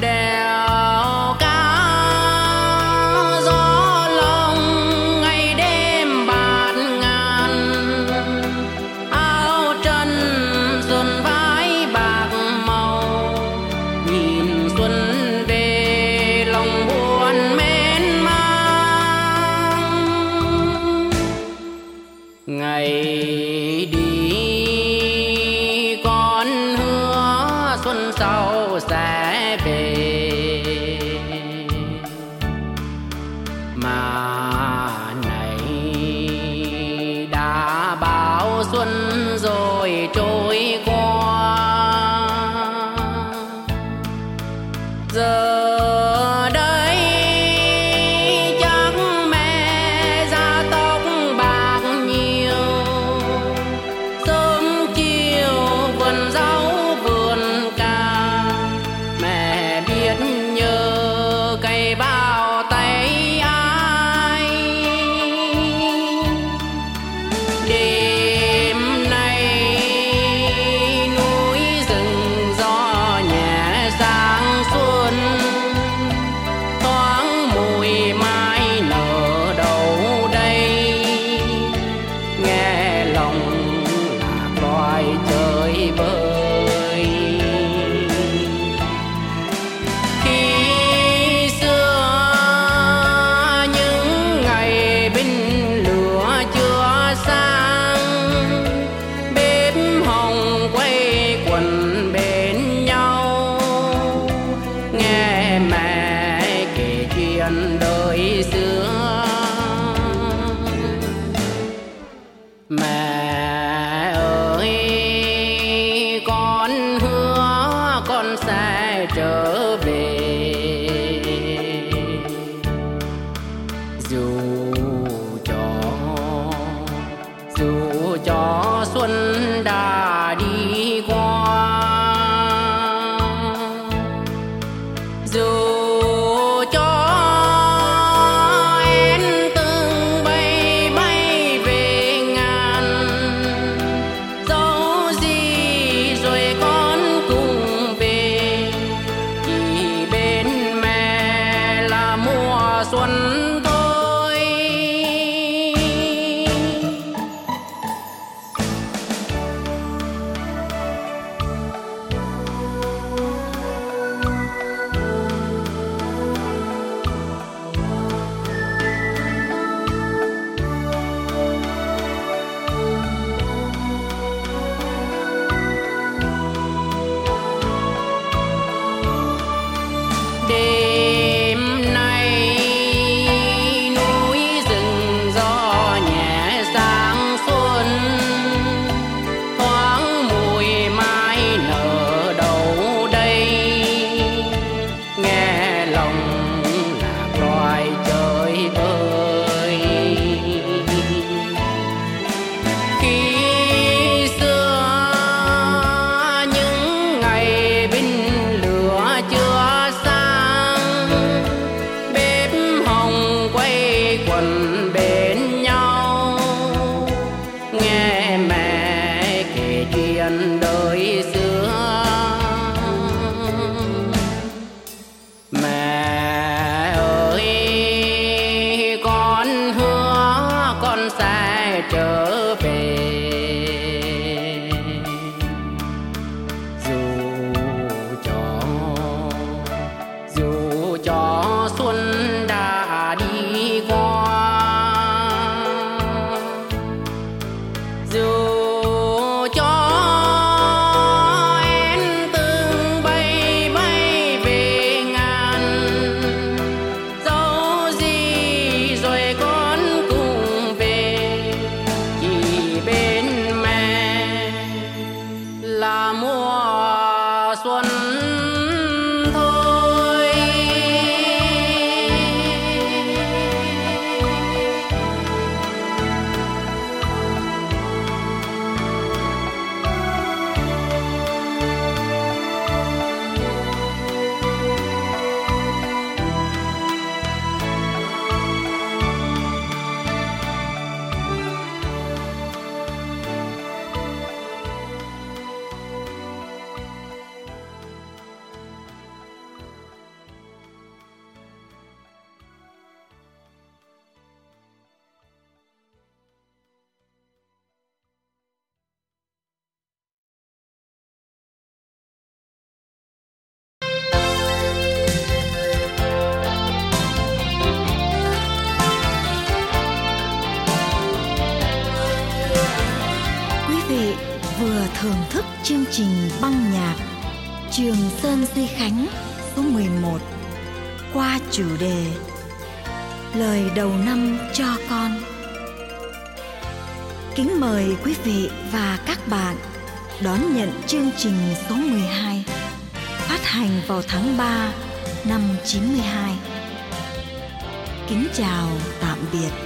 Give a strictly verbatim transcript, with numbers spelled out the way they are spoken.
đèo cao gió lồng ngày đêm bạt ngàn, áo trần xuân vái bạc màu, nhìn xuân về lòng buồn mến mang. Ngày đi con hứa xuân sau sẽ về, mà này đã bao xuân rồi trôi qua. Giờ đây chắc mẹ da tóc bạc nhiều, sớm chiều vườn rau vườn cà, mẹ biết nhớ cày bao tay ai. Đêm nay núi rừng gió nhẹ sáng xuân, thoáng mùi mai nở đâu đây, nghe lòng lạc loài chơi vơi. Khi xưa những ngày binh lửa chưa sang, bếp hồng quây quần bên nhau, nghe mẹ kể chuyện đời xưa. Mẹ ơi con hứa con sẽ trở về, dù cho dù cho xuân đã đi qua, dù cho em từng bay bay về ngàn, dẫu gì rồi con cùng về, chỉ bên mẹ là mùa xuân thôi. Đêm nay trình băng nhạc Trường Sơn Duy Khánh số mười một qua chủ đề Lời đầu năm cho con. Kính mời quý vị và các bạn đón nhận chương trình số mười hai phát hành vào tháng ba năm chín mươi hai. Kính chào tạm biệt.